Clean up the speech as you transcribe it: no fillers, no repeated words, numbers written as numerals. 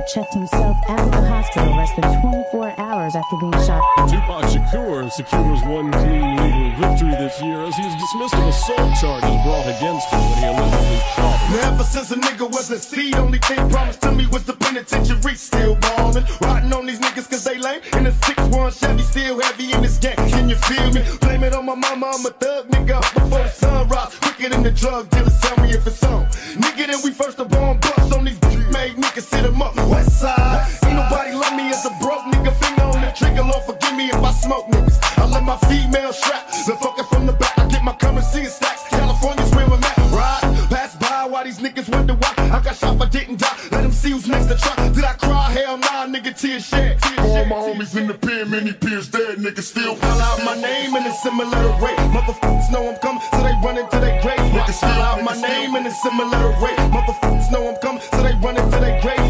checked himself out of the hospital less than 24 hours after being shot. Tupac Shakur secures one clean legal victory this year as he is dismissed of assault charges brought against him when he allegedly shot him. Now ever since a nigga was a seed, only thing promised to me was the penitentiary. Still ballin', riding on these niggas cause they lame. In a 6-1 Chevy, still heavy in this gang. Can you feel me? Blame it on my mama, I'm a thug nigga. Up before the sun rise, quicker than the drug dealers. Tell me if it's on. Nigga, then we first up on bust on these made niggas, sit 'em up. West side, ain't nobody love me as a broke nigga. Finger on the trigger, Lord forgive me if I smoke niggas. I let my female strap, the fucking from the back. I get my currency in stacks. California's where I'm at. Ride, pass by while these niggas wonder why I got shot but didn't die. Let them see who's next to try. Did I cry? Hell nah, nigga, tears shed. All my homies in the pen, many peers dead, niggas still call out my name in a similar way. Motherfuckers know I'm coming, so they run into their grave. Niggas call out my name in a similar way. Motherfuckers know I'm coming, so they run into their grave.